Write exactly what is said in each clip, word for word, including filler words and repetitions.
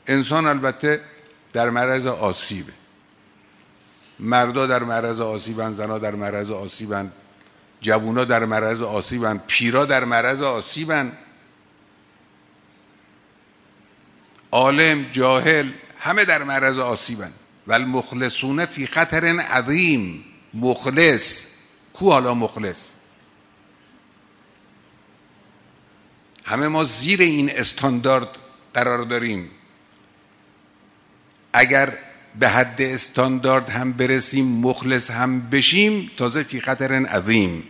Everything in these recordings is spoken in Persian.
انسان البته در معرض آسیبه، مردا در معرض آسیبن، زنا در معرض آسیبن، جوونا در معرض آسیبن، پیرا در معرض آسیبن، عالم جاهل همه در معرض آسیبن. والمخلصون فی خطر عظیم. مخلص کو؟ حالا مخلص همه ما زیر این استاندارد قرار داریم. اگر به حد استاندارد هم برسیم، مخلص هم بشیم، تازه فی خطر عظیم.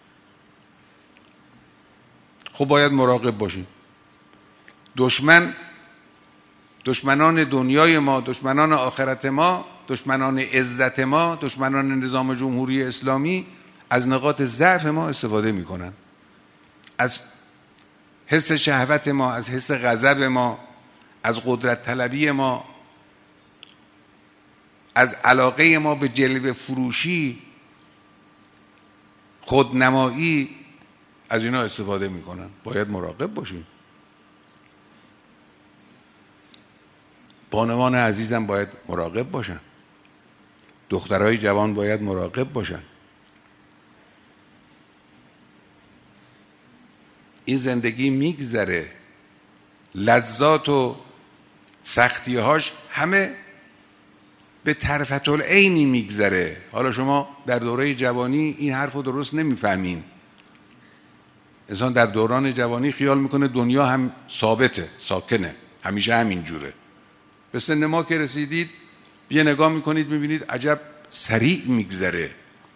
خب باید مراقب باشیم. دشمن، دشمنان دنیای ما، دشمنان آخرت ما، دشمنان عزت ما، دشمنان نظام جمهوری اسلامی از نقاط ضعف ما استفاده میکنن، از حس شهوت ما، از حس غضب ما، از قدرت طلبی ما، از علاقه ما به جلوه فروشی، خودنمایی، از اینا استفاده میکنن. باید مراقب باشیم. بانوان عزیزم باید مراقب باشن. دخترای جوان باید مراقب باشن. این زندگی میگذره، لذات و سختی‌هاش همه به طرفت العینی میگذره. حالا شما در دوره جوانی این حرف رو درست نمیفهمین. انسان در دوران جوانی خیال میکنه دنیا هم ثابته، ساکنه، همیشه همین جوره. به سن ما که رسیدید یه نگاه میکنید میبینید عجب سریع میگذره،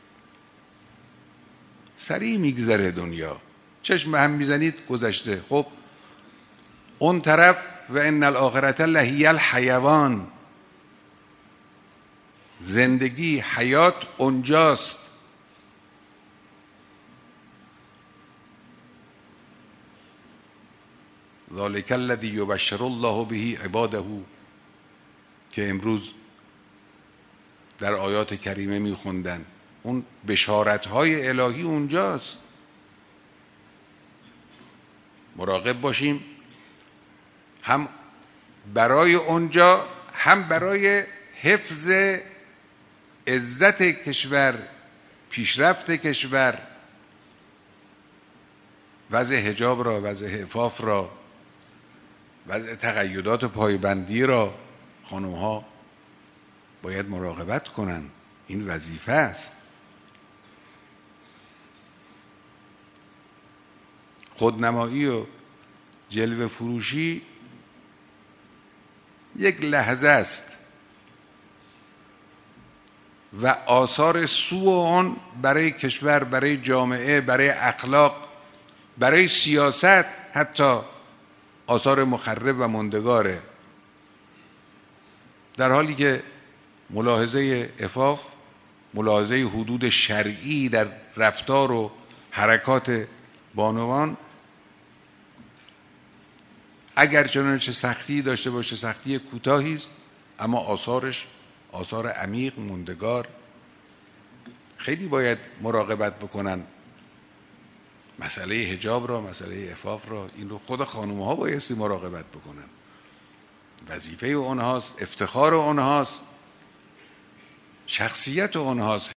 سریع میگذره دنیا. چشم هم میزنید گذشته. خب اون طرف و ان الاخرة لهی الحیوان، زندگی حیات اونجاست. ذالک الذی یبشر الله به عباده، که امروز در آیات کریمه میخوندن، اون بشارت‌های الهی اونجاست. مراقب باشیم، هم برای اونجا، هم برای حفظ عزت کشور، پیشرفت کشور. وضع حجاب را، وضع عفاف را، وضع تقیدات پایبندی را خانم ها باید مراقبت کنن. این وظیفه است. خودنمایی و جلوه فروشی یک لحظه است و آثار سوء آن برای کشور، برای جامعه، برای اخلاق، برای سیاست حتی آثار مخرب و ماندگاره. در حالی که ملاحظه عفاف، ملاحظه حدود شرعی در رفتار و حرکات بانوان، اگر چنانچه سختی داشته باشه، سختی کوتاهی است، اما آثارش آثار عمیق موندگار. خیلی باید مراقبت بکنن. مسئله حجاب را، مسئله عفاف را، این رو خود خانوم‌ها بایستی مراقبت بکنن. وظیفه اونهاست، افتخار اونهاست، شخصیت اونهاست.